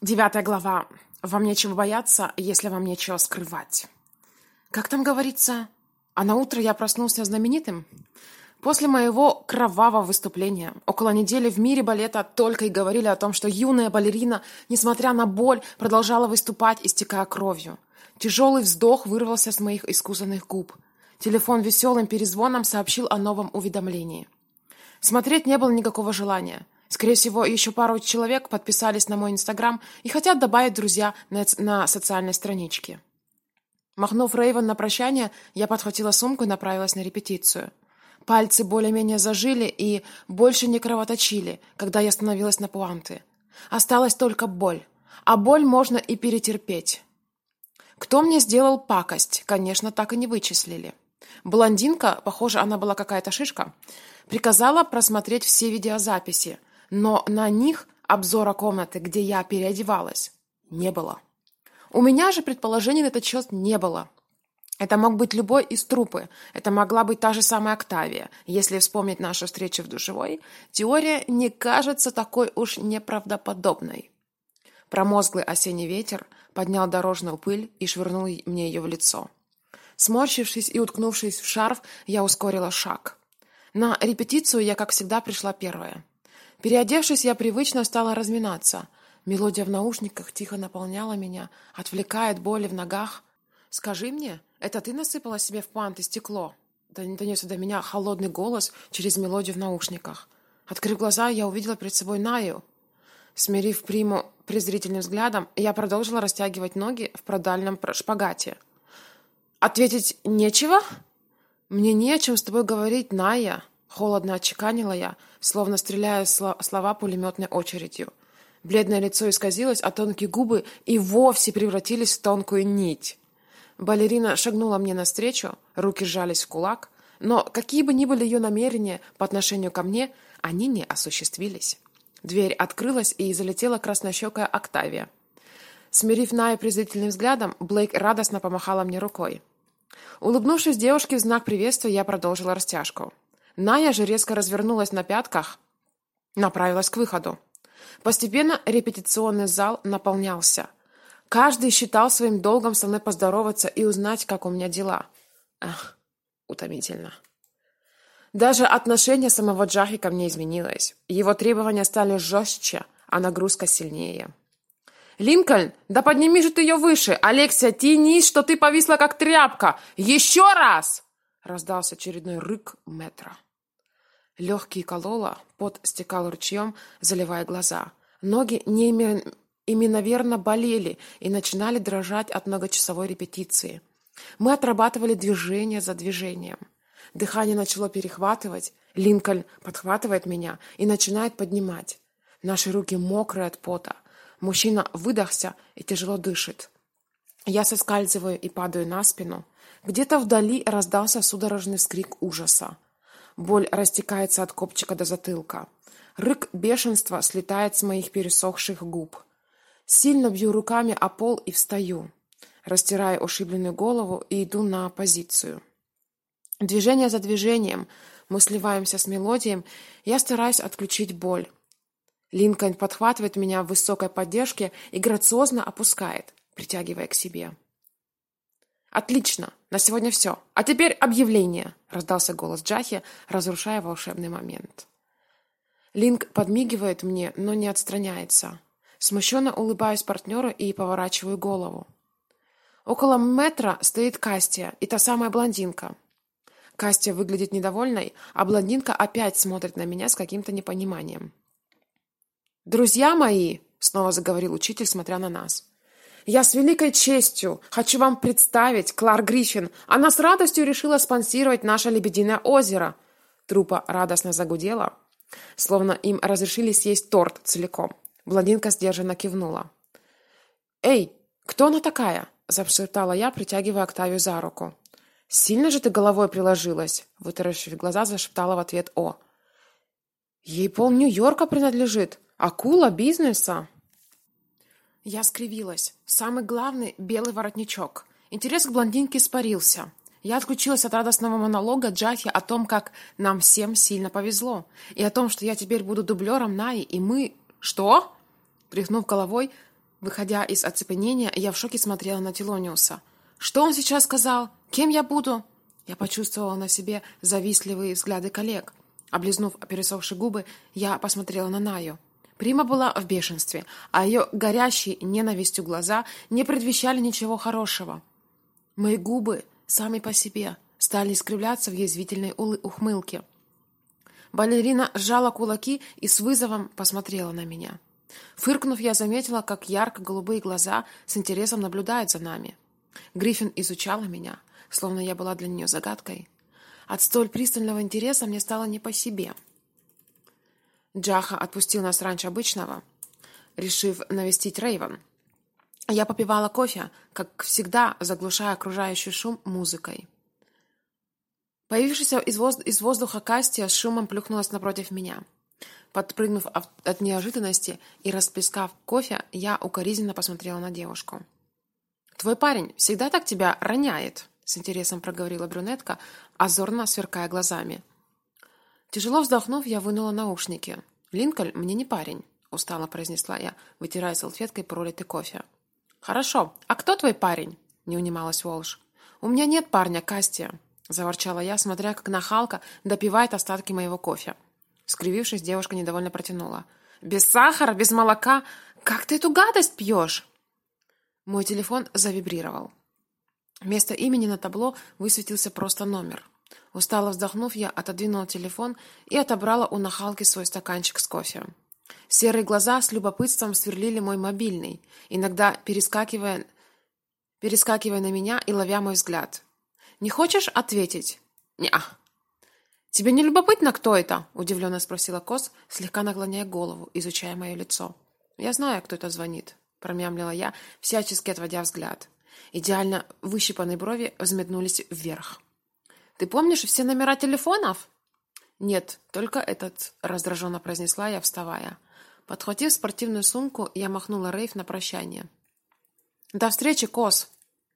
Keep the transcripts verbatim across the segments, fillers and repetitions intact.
Девятая глава. Вам нечего бояться, если вам нечего скрывать. Как там говорится? А на утро я проснулся знаменитым? После моего кровавого выступления около недели в мире балета только и говорили о том, что юная балерина, несмотря на боль, продолжала выступать, истекая кровью. Тяжелый вздох вырвался с моих искусанных губ. Телефон веселым перезвоном сообщил о новом уведомлении. Смотреть не было никакого желания. Скорее всего, еще пару человек подписались на мой Инстаграм и хотят добавить друзья на, на социальной страничке. Махнув Рейвен на прощание, я подхватила сумку и направилась на репетицию. Пальцы более-менее зажили и больше не кровоточили, когда я становилась на пуанты. Осталась только боль. А боль можно и перетерпеть. Кто мне сделал пакость, конечно, так и не вычислили. Блондинка, похоже, она была какая-то шишка, приказала просмотреть все видеозаписи, но на них обзора комнаты, где я переодевалась, не было. У меня же предположений на этот счет не было. Это мог быть любой из труппы. Это могла быть та же самая Октавия. Если вспомнить нашу встречу в душевой, теория не кажется такой уж неправдоподобной. Промозглый осенний ветер поднял дорожную пыль и швырнул мне ее в лицо. Сморщившись и уткнувшись в шарф, я ускорила шаг. На репетицию я, как всегда, пришла первая. Переодевшись, я привычно стала разминаться. Мелодия в наушниках тихо наполняла меня, отвлекая от боли в ногах. «Скажи мне, это ты насыпала себе в панты стекло?» Донесся до меня холодный голос через мелодию в наушниках. Открыв глаза, я увидела перед собой Наю. Смирив приму презрительным взглядом, я продолжила растягивать ноги в продальном шпагате. «Ответить нечего?» «Мне не о чем с тобой говорить, Ная», — холодно отчеканила я, словно стреляя слова пулеметной очередью. Бледное лицо исказилось, а тонкие губы и вовсе превратились в тонкую нить. Балерина шагнула мне навстречу, руки сжались в кулак, но какие бы ни были ее намерения по отношению ко мне, они не осуществились. Дверь открылась, и залетела краснощекая Октавия. Смирив Ная презрительным взглядом, Блейк радостно помахала мне рукой. Улыбнувшись девушке в знак приветствия, я продолжила растяжку. Ная же резко развернулась на пятках, направилась к выходу. Постепенно репетиционный зал наполнялся. Каждый считал своим долгом со мной поздороваться и узнать, как у меня дела. Ах, утомительно. Даже отношение самого Джахи ко мне изменилось. Его требования стали жестче, а нагрузка сильнее. «Линкольн, да подними же ты ее выше! Алексия, тянись, что ты повисла как тряпка! Еще раз!» Раздался очередной рык мэтра. Легкие кололо, пот стекал ручьем, заливая глаза. Ноги неимоверно болели и начинали дрожать от многочасовой репетиции. Мы отрабатывали движение за движением. Дыхание начало перехватывать. Линкольн подхватывает меня и начинает поднимать. Наши руки мокрые от пота. Мужчина выдохся и тяжело дышит. Я соскальзываю и падаю на спину. Где-то вдали раздался судорожный вскрик ужаса. Боль растекается от копчика до затылка. Рык бешенства слетает с моих пересохших губ. Сильно бью руками о пол и встаю. Растираю ушибленную голову и иду на позицию. Движение за движением мы сливаемся с мелодией. Я стараюсь отключить боль. Линкольн подхватывает меня в высокой поддержке и грациозно опускает, притягивая к себе. «Отлично! На сегодня все. А теперь объявление!» — раздался голос Джахи, разрушая волшебный момент. Линк подмигивает мне, но не отстраняется. Смущенно улыбаюсь партнеру и поворачиваю голову. Около метра стоит Кастия и та самая блондинка. Кастия выглядит недовольной, а блондинка опять смотрит на меня с каким-то непониманием. «Друзья мои!» — снова заговорил учитель, смотря на нас. «Я с великой честью хочу вам представить Клар Гриффин. Она с радостью решила спонсировать наше Лебединое озеро». Труппа радостно загудела, словно им разрешили съесть торт целиком. Блондинка сдержанно кивнула. «Эй, кто она такая?» — зашептала я, притягивая Октавию за руку. «Сильно же ты головой приложилась?» — вытаращив глаза, зашептала в ответ О. «Ей пол Нью-Йорка принадлежит. Акула бизнеса». Я скривилась. Самый главный — белый воротничок. Интерес к блондинке испарился. Я отключилась от радостного монолога Джахи о том, как нам всем сильно повезло, и о том, что я теперь буду дублером Наи, и мы... «Что?» Тряхнув головой, Выходя из оцепенения, я в шоке смотрела на Телониуса. Что он сейчас сказал? Кем я буду? Я почувствовала на себе завистливые взгляды коллег. Облизнув пересохшие губы, я посмотрела на Наю. Прима была в бешенстве, а ее горящие ненавистью глаза не предвещали ничего хорошего. Мои губы сами по себе стали искривляться в язвительной ухмылке. Балерина сжала кулаки и с вызовом посмотрела на меня. Фыркнув, я заметила, как ярко-голубые глаза с интересом наблюдают за нами. Гриффин изучала меня, словно я была для нее загадкой. От столь пристального интереса мне стало не по себе. Джаха отпустил нас раньше обычного, решив навестить Рейвен. Я попивала кофе, как всегда, заглушая окружающий шум музыкой. Появившаяся из, воз... из воздуха Кастия с шумом плюхнулась напротив меня. Подпрыгнув от неожиданности и расплескав кофе, я укоризненно посмотрела на девушку. «Твой парень всегда так тебя роняет?» — с интересом проговорила брюнетка, озорно сверкая глазами. Тяжело вздохнув, я вынула наушники. «Линкольн мне не парень», — устало произнесла я, вытирая салфеткой пролитый кофе. «Хорошо. А кто твой парень?» — не унималась Уолш. «У меня нет парня, Кастия», — заворчала я, смотря, как нахалка допивает остатки моего кофе. Скривившись, девушка недовольно протянула. «Без сахара, без молока? Как ты эту гадость пьешь?» Мой телефон завибрировал. Вместо имени на табло высветился просто номер. Устало вздохнув, я отодвинула телефон и отобрала у нахалки свой стаканчик с кофе. Серые глаза с любопытством сверлили мой мобильный, иногда перескакивая, перескакивая на меня и ловя мой взгляд. «Не хочешь ответить?» «Не-а». «Тебе не любопытно, кто это?» – удивленно спросила Кос, слегка наклоняя голову, изучая мое лицо. «Я знаю, кто это звонит», – промямлила я, всячески отводя взгляд. Идеально выщипанные брови взметнулись вверх. «Ты помнишь все номера телефонов?» «Нет, только этот», – раздраженно произнесла я, вставая. Подхватив спортивную сумку, я махнула Рейв на прощание. «До встречи, Кос!»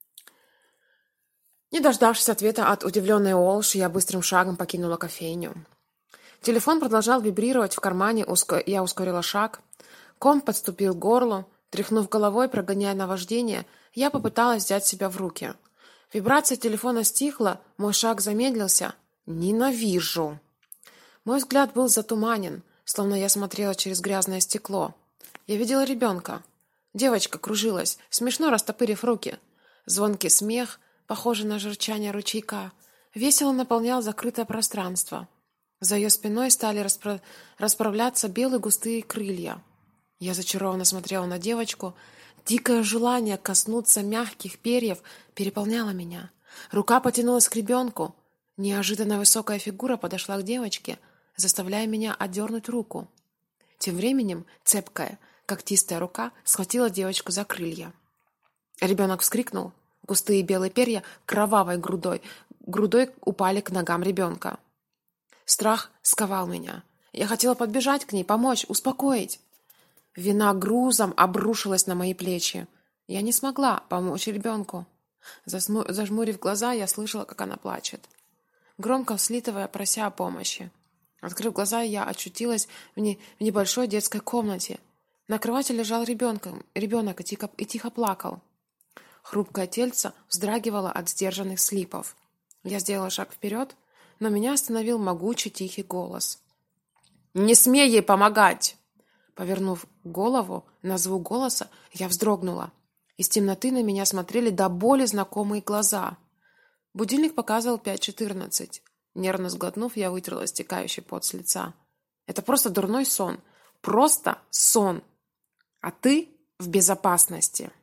Не дождавшись ответа от удивленной Уолш, я быстрым шагом покинула кофейню. Телефон продолжал вибрировать в кармане, я ускорила шаг. Ком подступил к горлу. Тряхнув головой, прогоняя наваждение, я попыталась взять себя в руки. Вибрация телефона стихла, мой шаг замедлился. Ненавижу! Мой взгляд был затуманен, словно я смотрела через грязное стекло. Я видела ребенка. Девочка кружилась, смешно растопырив руки. Звонкий смех, похожий на журчание ручейка, весело наполнял закрытое пространство. За ее спиной стали распро... расправляться белые густые крылья. Я зачарованно смотрела на девочку. Дикое желание коснуться мягких перьев переполняло меня. Рука потянулась к ребенку. Неожиданно высокая фигура подошла к девочке, заставляя меня отдернуть руку. Тем временем цепкая, когтистая рука схватила девочку за крылья. Ребенок вскрикнул. Густые белые перья кровавой грудой, грудой упали к ногам ребенка. Страх сковал меня. Я хотела подбежать к ней, помочь, успокоить. Вина грузом обрушилась на мои плечи. Я не смогла помочь ребенку. Засму... Зажмурив глаза, я слышала, как она плачет, громко вслитывая, прося о помощи. Открыв глаза, я очутилась в, не... в небольшой детской комнате. На кровати лежал ребенком, ребенок и тихо... и тихо плакал. Хрупкое тельце вздрагивало от сдержанных слипов. Я сделала шаг вперед, но меня остановил могучий тихий голос. «Не смей ей помогать!» Повернув голову на звук голоса, я вздрогнула. Из темноты на меня смотрели до боли знакомые глаза. Будильник показывал пять четырнадцать. Нервно сглотнув, я вытерла стекающий пот с лица. Это просто дурной сон. Просто сон. А ты в безопасности.